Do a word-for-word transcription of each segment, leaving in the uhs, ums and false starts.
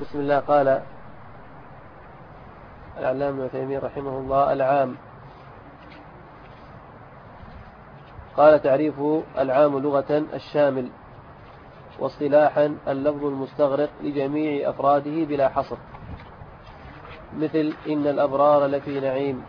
بسم الله. قال العلامة ابن تيمية رحمه الله: العام. قال: تعريف العام لغة الشامل، واصطلاحا اللفظ المستغرق لجميع أفراده بلا حصر، مثل إن الأبرار لفي نعيم،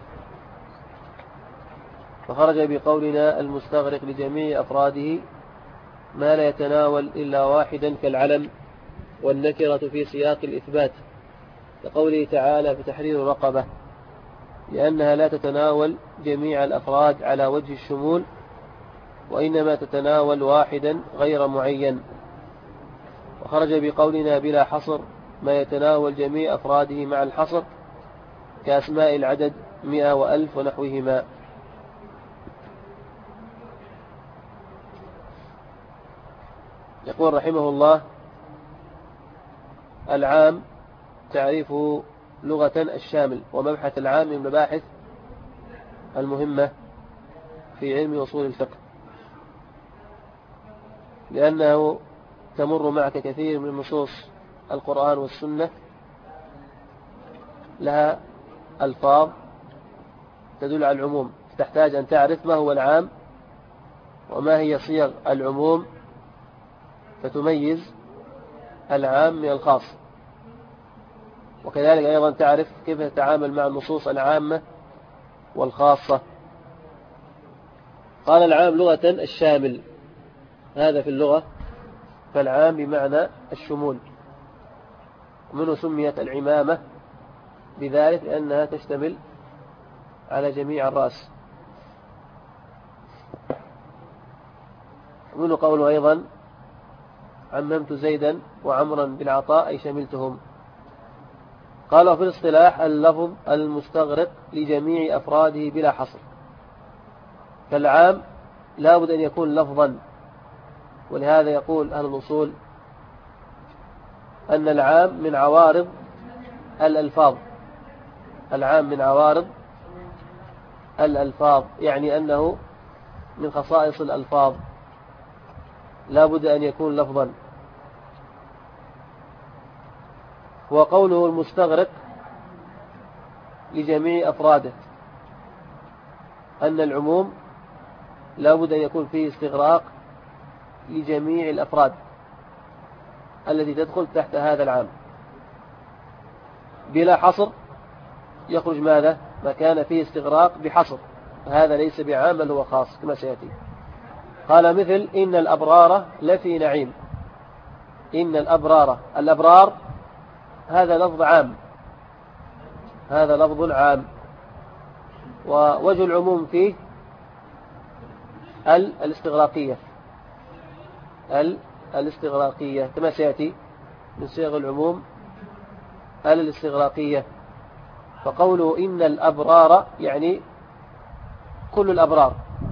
فخرج بقولنا المستغرق لجميع أفراده ما لا يتناول إلا واحدا كالعلم والنكرة في سياق الإثبات، لقوله تعالى: فتحرير رقبة، لأنها لا تتناول جميع الأفراد على وجه الشمول، وإنما تتناول واحدا غير معين. وخرج بقولنا بلا حصر ما يتناول جميع أفراده مع الحصر، كأسماء العدد مئة وألف ونحوهما. يقول رحمه الله: العام تعريفه لغة الشامل، ومبحث العام من المباحث المهمة في علم أصول الفقه، لأنه تمر معك كثير من نصوص القرآن والسنة لها ألفاظ تدل على العموم، تحتاج أن تعرف ما هو العام وما هي صيغ العموم فتميز العام من الخاص، وكذلك أيضا تعرف كيف تتعامل مع النصوص العامة والخاصة. قال: العام لغة الشامل، هذا في اللغة، فالعام بمعنى الشمول، ومنه سميت العمامة بذلك لأنها تشتمل على جميع الرأس. ومنه قوله أيضا: عممت زيدا وعمرا بالعطاء، أي شملتهم. قال: في الاصطلاح اللفظ المستغرق لجميع أفراده بلا حصر، فالعام لا بد أن يكون لفظا، ولهذا يقول أهل الأصول أن العام من عوارض الألفاظ، العام من عوارض الألفاظ، يعني أنه من خصائص الألفاظ، لا بد أن يكون لفظا. وقوله المستغرق لجميع أفراده، أن العموم لا بد أن يكون فيه استغراق لجميع الأفراد التي تدخل تحت هذا العام بلا حصر، يخرج ماذا؟ ما كان فيه استغراق بحصر، هذا ليس بعام بل هو خاص كما سيأتي. قال: مثل إن الأبرار لفي نعيم. إن الأبرار، الأبرار هذا لفظ عام، هذا لفظ عام، ووجه العموم فيه ال الاستغراقية، ال الاستغراقية كما سيأتي من صيغ العموم ال الاستغراقية. فقوله إن الأبرار يعني كل الأبرار،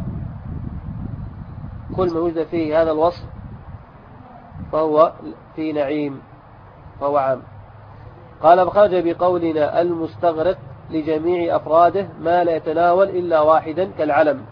كل ما وجد فيه هذا الوصف فهو في نعيم، فهو عام. قال: فخرج بقولنا المستغرق لجميع أفراده ما لا يتناول إلا واحدا كالعلم.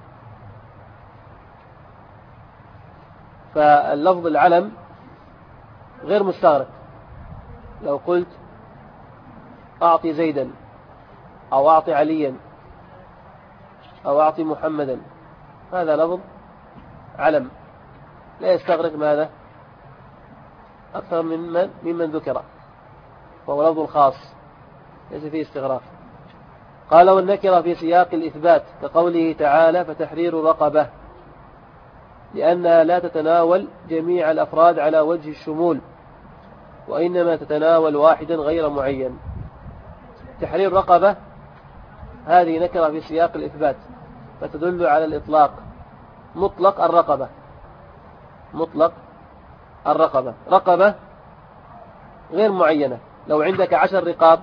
فاللفظ العلم غير مستغرق. لو قلت أعطي زيدا أو أعطي عليا أو أعطي محمدا، هذا لفظ علم لا يستغرق ماذا؟ أكثر من من ممن ذكر، فهو لفظ خاص ليس فيه استغراق. قال: والنكرة في سياق الإثبات، كقوله تعالى: فتحرير رقبة، لأنها لا تتناول جميع الأفراد على وجه الشمول، وإنما تتناول واحدا غير معين. تحرير رقبة هذه نكرة في سياق الإثبات، فتدل على الإطلاق، مطلق الرقبة، مطلق الرقبة، رقبة غير معينة. لو عندك عشر رقاب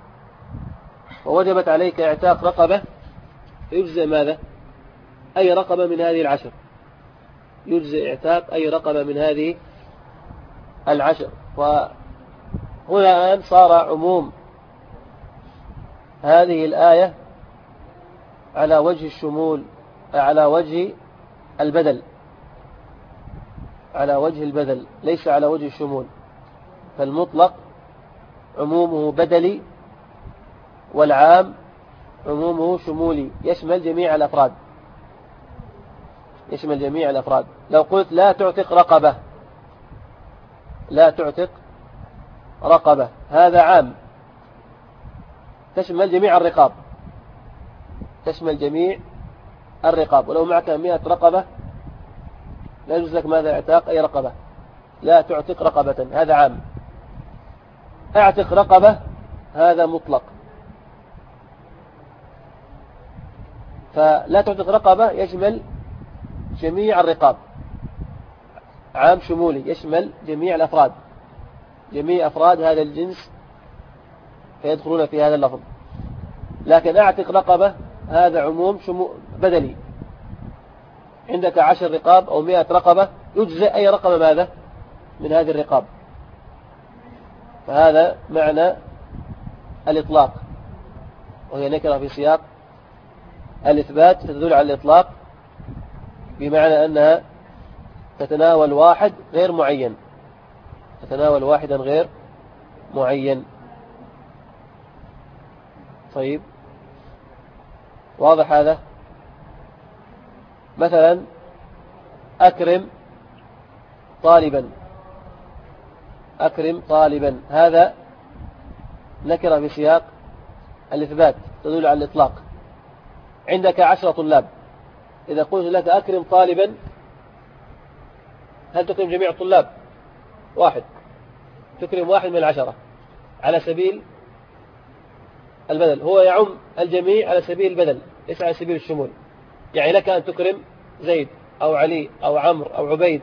ووجبت عليك اعتاق رقبة، يجزئ ماذا؟ أي رقبة من هذه العشر، يجزئ اعتاق أي رقبة من هذه العشر. وهنا الآن صار عموم هذه الآية على وجه الشمول، على وجه البدل، على وجه البدل ليس على وجه الشمول. فالمطلق عمومه بدلي، والعام عمومه شمولي يشمل جميع الأفراد، يشمل جميع الأفراد. لو قلت لا تعتق رقبة، لا تعتق رقبة، هذا عام، تشمل جميع الرقاب، تشمل جميع الرقاب. ولو معك مئة رقبة لا يجوز لك ماذا؟ اعتاق أي رقبة. لا تعتق رقبة هذا عام. اعتق رقبة هذا مطلق. فلا تعتق رقبة يشمل جميع الرقاب، عام شمولي يشمل جميع الأفراد، جميع أفراد هذا الجنس فيدخلون في هذا اللفظ. لكن اعتق رقبة هذا عموم شمو بدلي، عندك عشر رقاب أو مئة رقبة يجزئ أي رقبة ماذا من هذه الرقاب. فهذا معنى الإطلاق، وهي نكرة في سياق الإثبات تدل على الإطلاق، بمعنى أنها تتناول واحد غير معين، تتناول واحدا غير معين. طيب واضح هذا؟ مثلا أكرم طالبا، أكرم طالبا هذا نكرة في سياق الإثبات تدل على الإطلاق. عندك عشرة طلاب، إذا قلت لك أكرم طالبا هل تكرم جميع الطلاب؟ واحد، تكرم واحد من العشرة على سبيل البدل، هو يعم الجميع على سبيل البدل ليس على سبيل الشمول. يعني لك أن تكرم زيد أو علي أو عمرو أو عبيد،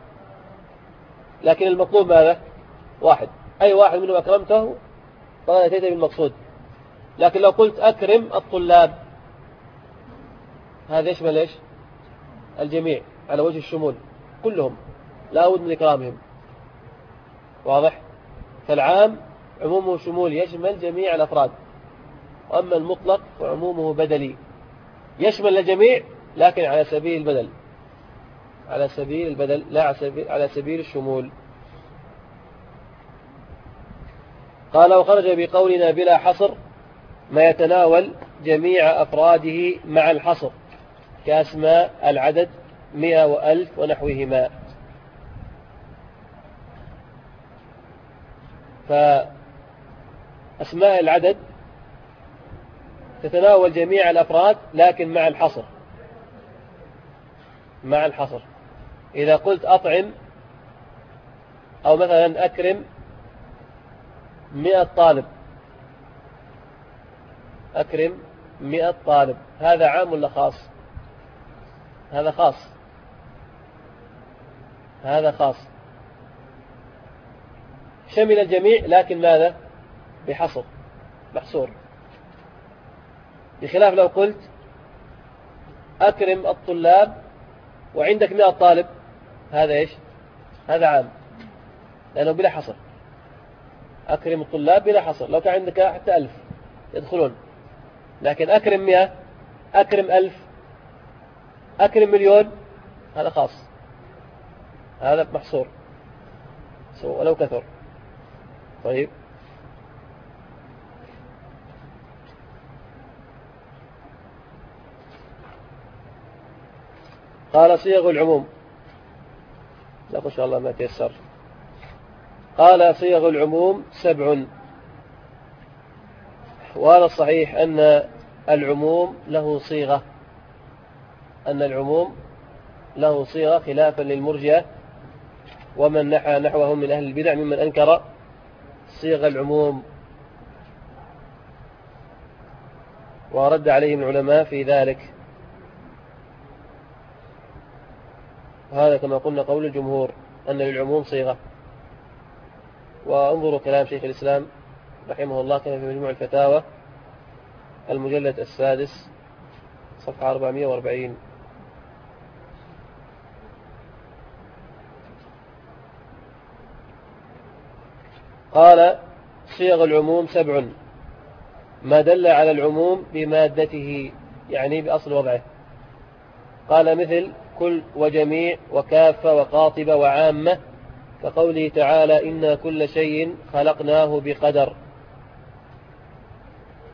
لكن المطلوب ماذا؟ واحد، أي واحد منهم أكرمته فقد أتيت بالمقصود. لكن لو قلت أكرم الطلاب هذا يشمل إيش؟ الجميع على وجه الشمول، كلهم لا بد من إكرامهم. واضح؟ فالعام عمومه شمول يشمل جميع الأفراد، وأما المطلق فعمومه بدلي يشمل الجميع لكن على سبيل البدل، على سبيل البدل لا على سبيل الشمول. قال وخرج بقولنا بلا حصر ما يتناول جميع أفراده مع الحصر كأسماء العدد مئة وألف ونحوهما. فأسماء العدد تتناول جميع الأفراد لكن مع الحصر، مع الحصر. إذا قلت أطعم أو مثلا أكرم مئة طالب، أكرم مئة طالب، هذا عام ولا خاص؟ هذا خاص، هذا خاص شمل الجميع لكن ماذا؟ بحصر محصور. بخلاف لو قلت أكرم الطلاب وعندك مئة طالب، هذا إيش؟ هذا عام لأنه بلا حصر. أكرم الطلاب بلا حصر، لو كان عندك حتى ألف يدخلون. لكن أكرم مئة، أكرم ألف، أكرم مليون، هذا خاص، هذا محصور ولو كثر. طيب قال صيغ العموم، لا إن شاء الله ما تيسر. قال صيغ العموم سبع، وهذا الصحيح أن العموم له صيغة، أن العموم له صيغة خلافا للمرجئة ومن نحى نحوهم من أهل البدع ممن أنكر صيغ العموم، ورد عليهم العلماء في ذلك. وهذا كما قلنا قول الجمهور أن للعموم صيغة. وانظروا كلام شيخ الإسلام رحمه الله كما في مجموع الفتاوى المجلد السادس صفحة أربعمائة وأربعين. قال صيغ العموم سبع ما دل على العموم بمادته، يعني بأصل وضعه. قال مثل كل وجميع وكافة وقاطبة وعامة، كقوله تعالى إنا كل شيء خلقناه بقدر،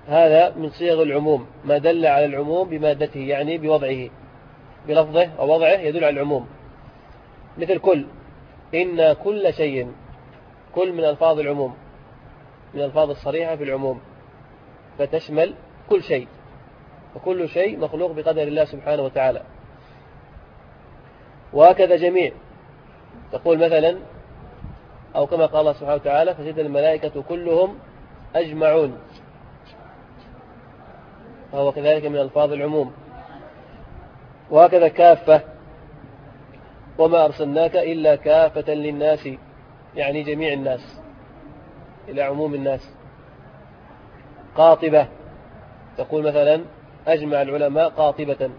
هذا من صيغ العموم، ما دل على العموم بمادته يعني بوضعه، بلفظه أو وضعه يدل على العموم. مثل كل، إن كل شيء، كل من ألفاظ العموم، من الألفاظ الصريحة في العموم، فتشمل كل شيء، وكل شيء مخلوق بقدر الله سبحانه وتعالى. وهكذا جميع، تقول مثلا أو كما قال الله سبحانه وتعالى فسجد الملائكة كلهم أجمعون، فهو كذلك من ألفاظ العموم. وهكذا كافة، وما أرسلناك إلا كافة للناس، يعني جميع الناس، إلى عموم الناس. قاطبة، تقول مثلا أجمع العلماء قاطبة،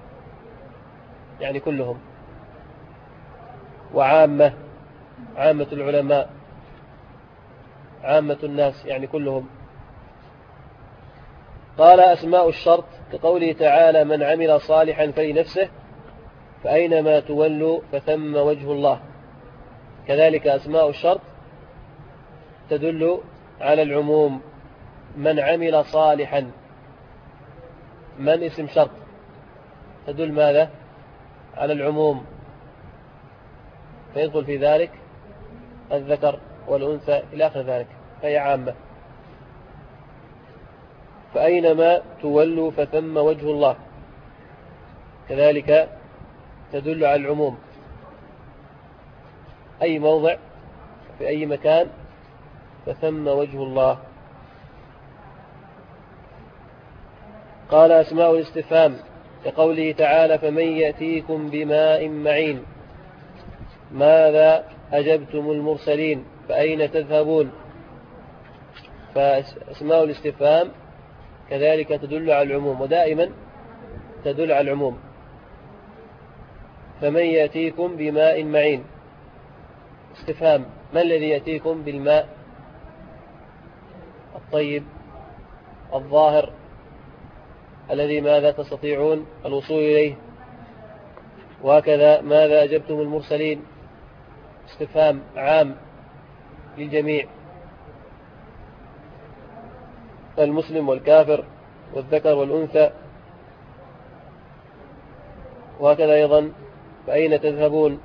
يعني كلهم. وعامة، عامة العلماء، عامة الناس، يعني كلهم. قال أسماء الشرط كقوله تعالى من عمل صالحا فلنفسه فأينما تولوا فثم وجه الله. كذلك أسماء الشرط تدل على العموم، من عمل صالحا، من اسم شرط تدل ماذا؟ على العموم، فيدخل في ذلك الذكر والأنثى إلى آخر ذلك، فهي عامة. فأينما تولوا فثم وجه الله، كذلك تدل على العموم، أي موضع في أي مكان فثم وجه الله. قال أسماء الاستفهام كقوله تعالى فمن يأتيكم بماء معين ماذا أجبتم المرسلين فأين تذهبون. فأسماء الاستفهام كذلك تدل على العموم، ودائما تدل على العموم. فمن يأتيكم بماء معين استفهام، ما الذي يأتيكم بالماء الطيب الظاهر الذي ماذا تستطيعون الوصول إليه. وهكذا ماذا أجبتم المرسلين استفهام عام للجميع، المسلم والكافر والذكر والأنثى. وهكذا أيضا فأين تذهبون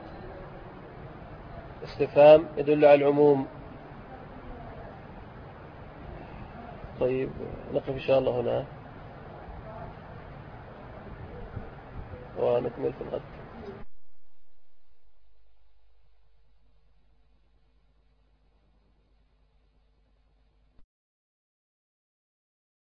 استفهام يدل على العموم. طيب نقف إن شاء الله هنا ونكمل في الغد.